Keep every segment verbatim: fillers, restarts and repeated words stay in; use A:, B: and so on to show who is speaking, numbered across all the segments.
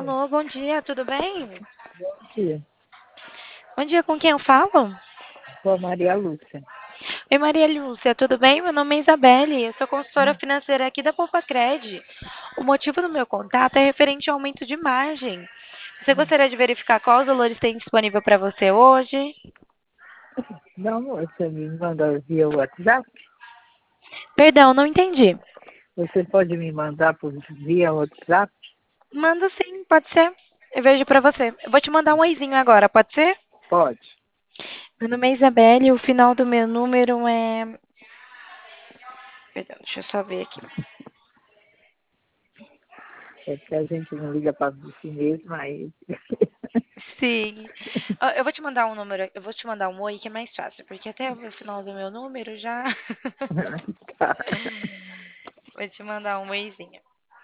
A: Alô, bom dia, tudo bem?
B: Bom dia.
A: Bom dia, com quem eu falo?
B: Sou a Maria Lúcia.
A: Oi, Maria Lúcia, tudo bem? Meu nome é Isabelle, eu sou consultora
B: Hum,
A: financeira aqui da Poupacred. O motivo do meu contato é referente ao aumento de margem. Você
B: hum.
A: gostaria de verificar qual os valores tem disponível para você hoje?
B: Não, você me manda via WhatsApp?
A: Perdão, não entendi.
B: Você pode me mandar por via WhatsApp?
A: Manda sim, pode ser. Eu vejo para você. Eu vou te mandar um oizinho agora, pode ser?
B: Pode.
A: Meu nome é Isabelle, o final do meu número é... Perdão, deixa eu só ver aqui.
B: É que a gente não liga para si mesmo, aí.
A: Sim. Ó, eu vou te mandar um número, eu vou te mandar um oi que é mais fácil, porque até o final do meu número já.
B: Tá.
A: Vou te mandar um oizinho.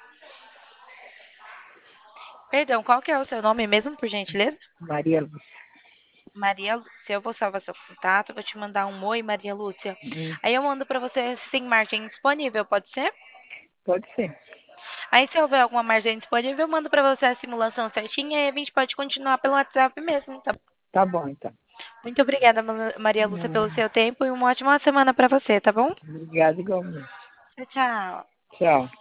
A: Perdão, qual que é o seu nome mesmo, por gentileza?
B: Maria Lúcia.
A: Maria Lúcia. Eu vou salvar seu contato, vou te mandar um oi, Maria Lúcia.
B: Hum,
A: Aí eu mando pra você se tem margem disponível, pode ser?
B: Pode ser.
A: Aí se houver alguma margem disponível, eu mando pra você a simulação certinha e a gente pode continuar pelo WhatsApp mesmo, tá?
B: Tá bom, então.
A: Muito obrigada, Ma- Maria Lúcia, pelo
B: Hum,
A: seu tempo e uma ótima semana pra você, tá bom?
B: Obrigada igualmente.
A: Tchau, tchau.
B: Tchau.